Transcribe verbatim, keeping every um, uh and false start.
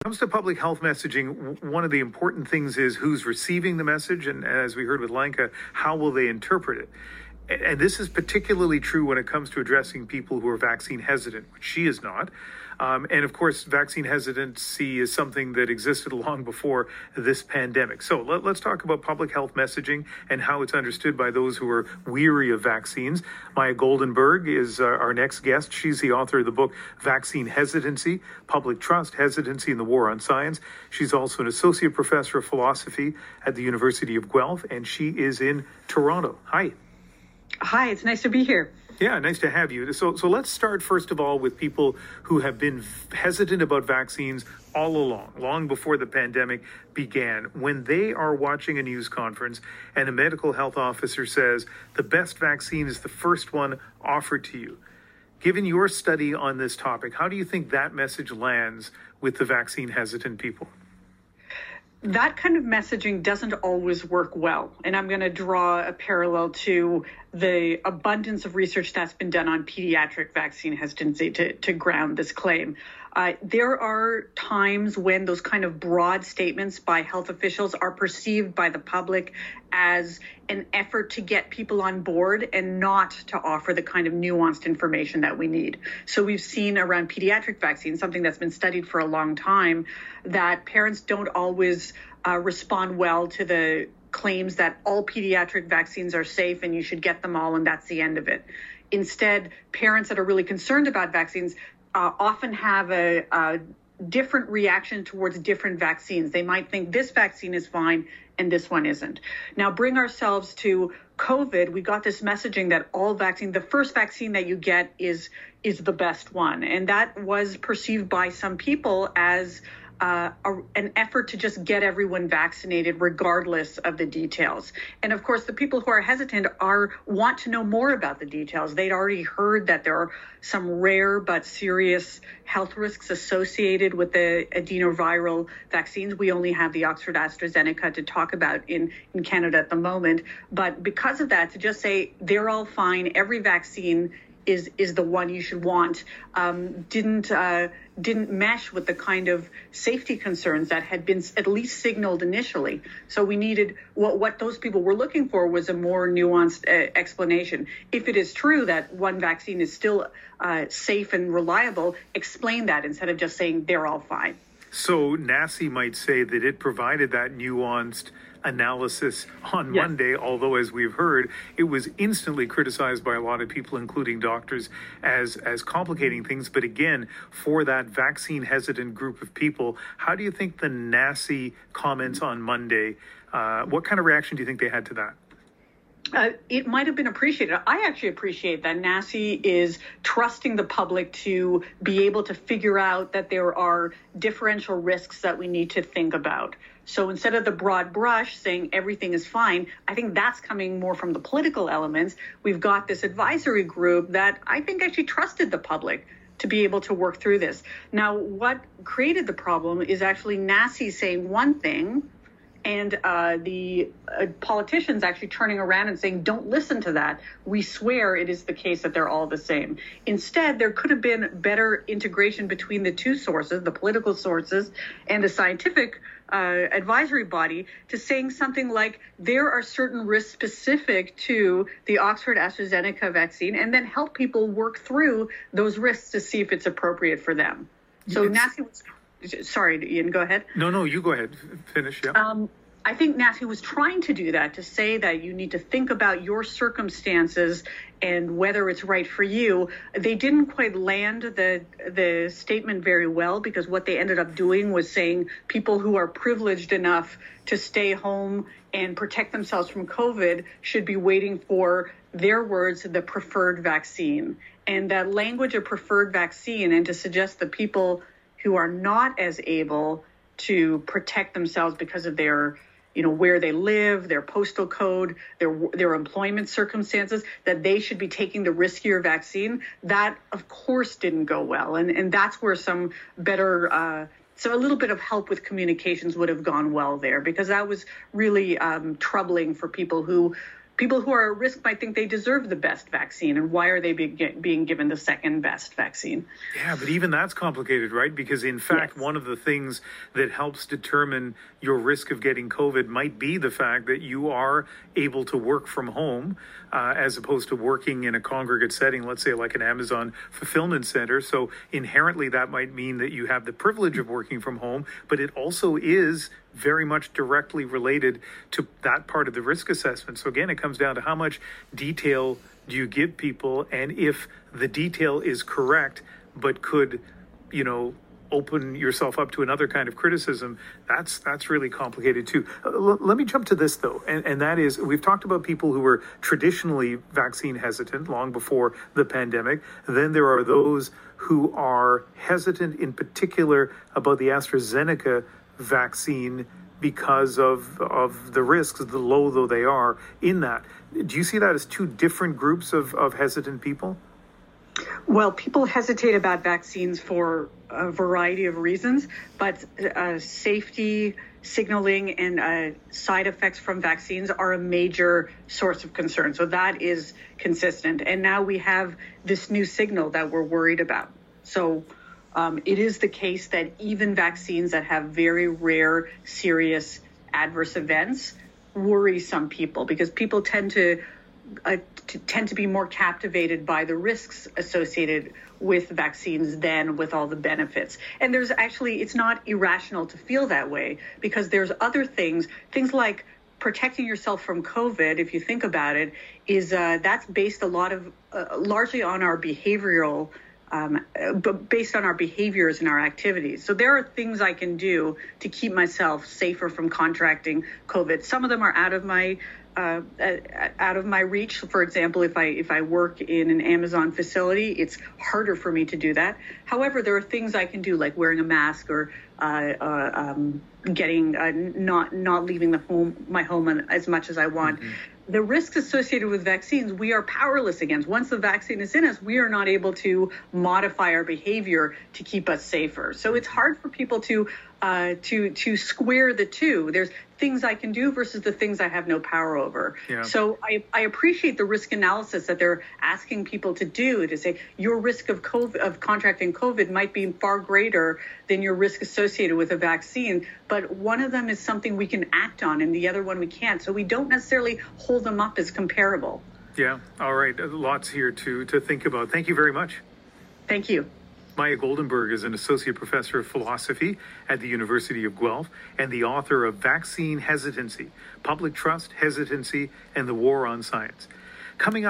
comes to public health messaging, one of the important things is who's receiving the message, and as we heard with Lenka, how will they interpret it? And this is particularly true when it comes to addressing people who are vaccine hesitant, which she is not. Um, and of course, vaccine hesitancy is something that existed long before this pandemic. So let, let's talk about public health messaging and how it's understood by those who are weary of vaccines. Maya Goldenberg is uh, our next guest. She's the author of the book, Vaccine Hesitancy, Public Trust, Hesitancy, and the War on Science. She's also an associate professor of philosophy at the University of Guelph, and she is in Toronto. Hi. Hi, it's nice to be here. Yeah, nice to have you. So so let's start, first of all, with people who have been hesitant about vaccines all along, long before the pandemic began. When they are watching a news conference and a medical health officer says the best vaccine is the first one offered to you, given your study on this topic, how do you think that message lands with the vaccine hesitant people? That kind of messaging doesn't always work well. And I'm going to draw a parallel to the abundance of research that's been done on pediatric vaccine hesitancy to, to ground this claim. Uh, there are times when those kind of broad statements by health officials are perceived by the public as an effort to get people on board and not to offer the kind of nuanced information that we need. So we've seen around pediatric vaccines, something that's been studied for a long time, that parents don't always uh, respond well to the claims that all pediatric vaccines are safe and you should get them all and that's the end of it. Instead, parents that are really concerned about vaccines uh, often have a, a different reaction towards different vaccines. They might think this vaccine is fine and this one isn't. Now, bring ourselves to COVID. We got this messaging that all vaccine, the first vaccine that you get is is the best one. And that was perceived by some people as Uh, a, an effort to just get everyone vaccinated regardless of the details. And of course, the people who are hesitant are want to know more about the details. They'd already heard that there are some rare but serious health risks associated with the adenoviral vaccines. We only have the Oxford AstraZeneca to talk about in, in Canada at the moment. But because of that, to just say they're all fine, every vaccine is is the one you should want, um, didn't uh, didn't mesh with the kind of safety concerns that had been at least signaled initially. So we needed, what, what those people were looking for was a more nuanced uh, explanation. If it is true that one vaccine is still uh, safe and reliable, explain that instead of just saying they're all fine. So N A C I might say that it provided that nuanced analysis on yes. Monday, although, as we've heard, it was instantly criticized by a lot of people, including doctors, as as complicating things. But again, for that vaccine hesitant group of people, how do you think the N A C I comments on Monday, uh, what kind of reaction do you think they had to that? Uh, it might have been appreciated. I actually appreciate that N A C I is trusting the public to be able to figure out that there are differential risks that we need to think about. So instead of the broad brush saying everything is fine, I think that's coming more from the political elements. We've got this advisory group that I think actually trusted the public to be able to work through this. Now, what created the problem is actually N A C I saying one thing and uh, the uh, politicians actually turning around and saying, don't listen to that. We swear it is the case that they're all the same. Instead, there could have been better integration between the two sources, the political sources and the scientific uh, advisory body, to saying something like there are certain risks specific to the Oxford AstraZeneca vaccine, and then help people work through those risks to see if it's appropriate for them. So N A C I was... Sorry, Ian, go ahead. No, no, you go ahead. Finish, yeah. Um, I think N A C I was trying to do that, to say that you need to think about your circumstances and whether it's right for you. They didn't quite land the the statement very well, because what they ended up doing was saying people who are privileged enough to stay home and protect themselves from COVID should be waiting for, their words, the preferred vaccine. And that language of preferred vaccine, and to suggest that people who are not as able to protect themselves because of their, you know, where they live, their postal code, their their employment circumstances, that they should be taking the riskier vaccine, that of course didn't go well. And and that's where some better, uh, so a little bit of help with communications would have gone well there, because that was really um, troubling for people who people who are at risk might think they deserve the best vaccine, and why are they be, being given the second best vaccine? Yeah, but even that's complicated, right? Because in fact, Yes. one of the things that helps determine your risk of getting COVID might be the fact that you are able to work from home uh, as opposed to working in a congregate setting, let's say like an Amazon fulfillment center. So inherently, that might mean that you have the privilege of working from home, but it also is very much directly related to that part of the risk assessment. So again, it comes down to how much detail do you give people, and if the detail is correct, but could, you know, open yourself up to another kind of criticism, that's that's really complicated too. Uh, l- let me jump to this though, and, and that is, we've talked about people who were traditionally vaccine hesitant long before the pandemic. Then there are those who are hesitant in particular about the AstraZeneca vaccine because of of the risks, the low though they are in that. Do you see that as two different groups of, of hesitant people? Well, people hesitate about vaccines for a variety of reasons, but uh, safety, signaling, and uh, side effects from vaccines are a major source of concern. So that is consistent. And now we have this new signal that we're worried about. So um, it is the case that even vaccines that have very rare, serious adverse events worry some people, because people tend to Uh, to tend to be more captivated by the risks associated with vaccines than with all the benefits. And there's actually, it's not irrational to feel that way, because there's other things, things like protecting yourself from COVID, if you think about it, is uh, that's based a lot of, uh, largely on our behavioral, um, but based on our behaviors and our activities. So there are things I can do to keep myself safer from contracting COVID. Some of them are out of my Uh, out of my reach. For example, if I if I work in an Amazon facility, it's harder for me to do that. However, there are things I can do, like wearing a mask or uh, uh, um, getting uh, not not leaving the home my home as much as I want. Mm-hmm. The risks associated with vaccines, we are powerless against. Once the vaccine is in us, we are not able to modify our behavior to keep us safer. So it's hard for people to uh, to to square the two. There's things I can do versus the things I have no power over. Yeah. So I, I appreciate the risk analysis that they're asking people to do, to say your risk of COVID, of contracting COVID might be far greater than your risk associated with a vaccine. But one of them is something we can act on and the other one we can't. So we don't necessarily hold them up as comparable. Yeah. All right. Lots here to, to think about. Thank you very much. Thank you. Maya Goldenberg is an associate professor of philosophy at the University of Guelph and the author of Vaccine Hesitancy, Public Trust, Hesitancy, and the War on Science. Coming up